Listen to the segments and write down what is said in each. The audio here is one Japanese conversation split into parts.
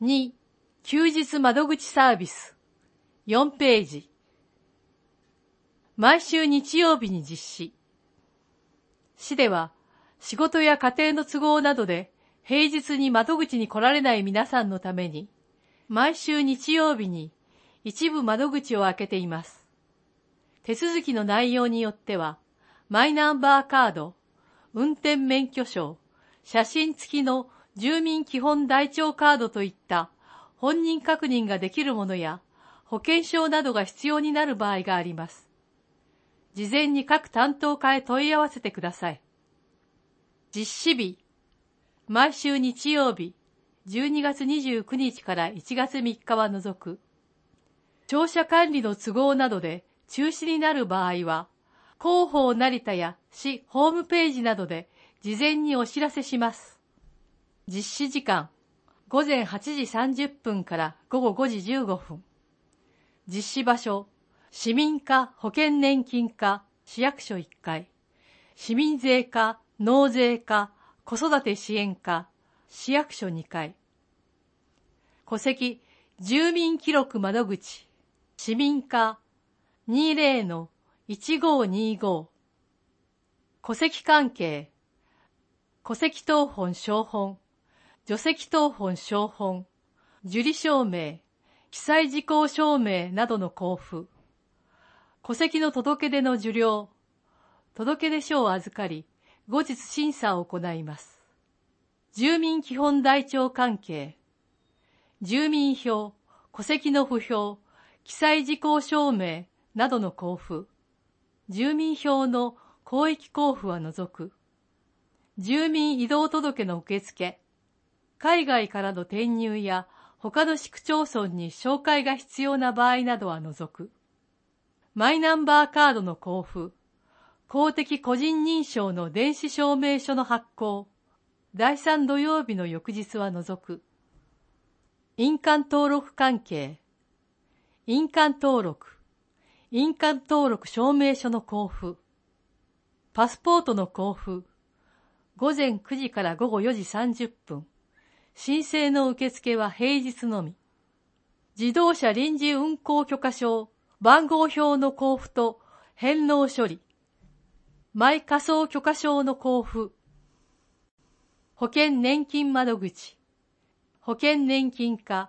2、休日窓口サービス。4ページ。毎週日曜日に実施。市では、仕事や家庭の都合などで平日に窓口に来られない皆さんのために、毎週日曜日に一部窓口を開けています。手続きの内容によっては、マイナンバーカード、運転免許証、写真付きの住民基本台帳カードといった本人確認ができるものや保険証などが必要になる場合があります。事前に各担当課へ問い合わせてください。実施日、毎週日曜日、12月29日から1月3日は除く。庁舎管理の都合などで中止になる場合は、広報成田や市ホームページなどで事前にお知らせします。実施時間、午前8時30分から午後5時15分。実施場所、市民課保険年金課市役所1階、市民税課納税課子育て支援課市役所2階。戸籍住民記録窓口市民課 20-1525。戸籍関係、戸籍謄本照本、除籍謄本照本、受理証明、記載事項証明などの交付、戸籍の届け出の受領、届出書を預かり、後日審査を行います。住民基本台帳関係、住民票、戸籍の付表、記載事項証明などの交付、住民票の広域交付は除く、住民移動届の受付、海外からの転入や他の市区町村に照会が必要な場合などは除く、マイナンバーカードの交付、公的個人認証の電子証明書の発行、第3土曜日の翌日は除く、印鑑登録関係、印鑑登録証明書の交付、パスポートの交付、午前9時から午後4時30分、申請の受付は平日のみ。自動車臨時運行許可証、番号表の交付と返納処理。マイ仮想許可証の交付。保険年金窓口。保険年金課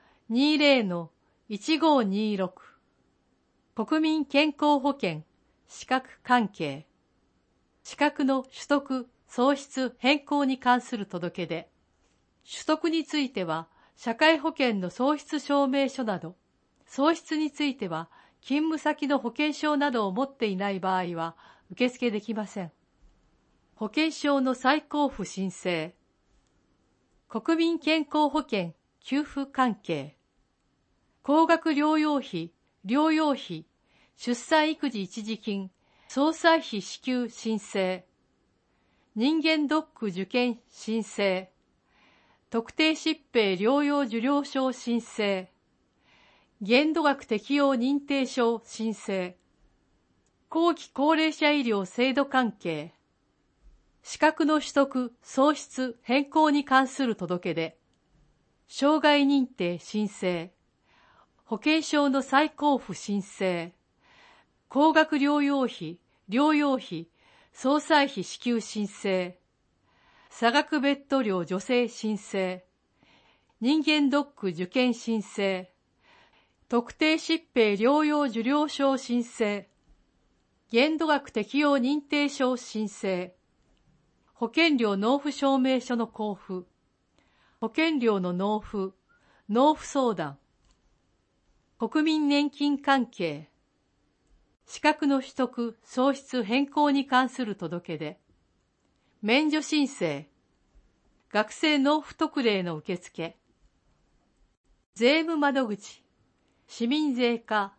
20-1526。国民健康保険、資格関係。資格の取得、喪失、変更に関する届け出。取得については、社会保険の喪失証明書など、喪失については、勤務先の保険証などを持っていない場合は、受付できません。保険証の再交付申請。国民健康保険給付関係。高額療養費、出産育児一時金、総裁費支給申請。人間ドック受験申請。特定疾病療養受領証申請。限度額適用認定証申請。後期高齢者医療制度関係。資格の取得、喪失、変更に関する届け出。障害認定申請。保険証の再交付申請。高額療養費、総裁費支給申請。差額ベッド料助成申請。人間ドック受験申請。特定疾病療養受領証申請。限度額適用認定証申請。保険料納付証明書の交付。保険料の納付相談。国民年金関係。資格の取得、喪失、変更に関する届け出。免除申請。学生納付特例の受付。税務窓口。市民税課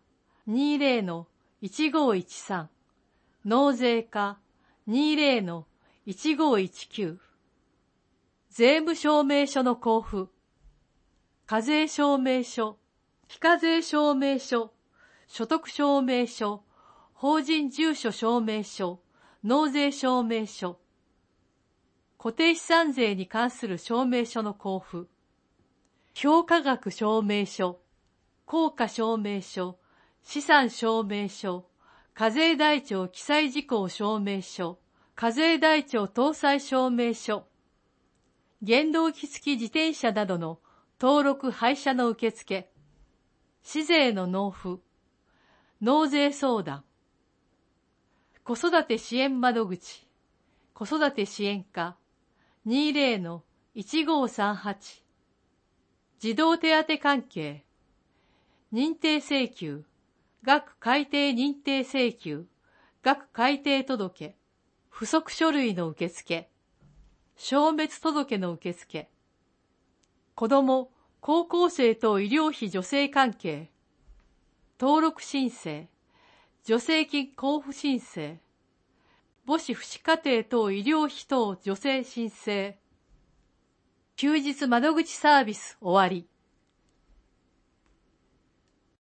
20-1513。納税課 20-1519。税務証明書の交付。課税証明書、非課税証明書、所得証明書、法人住所証明書、納税証明書。固定資産税に関する証明書の交付。 評価額証明書、効果証明書、資産証明書、課税台帳記載事項証明書、課税台帳搭載証明書、原動機付き自転車などの登録廃車の受付、市税の納付、納税相談、子育て支援窓口、子育て支援課 20-1538、児童手当関係、認定請求、額改定認定請求、額改定届、不足書類の受付、消滅届の受付、子ども、高校生等医療費助成関係、登録申請、助成金交付申請、母子父子家庭等医療費等助成申請、休日窓口サービス終わり。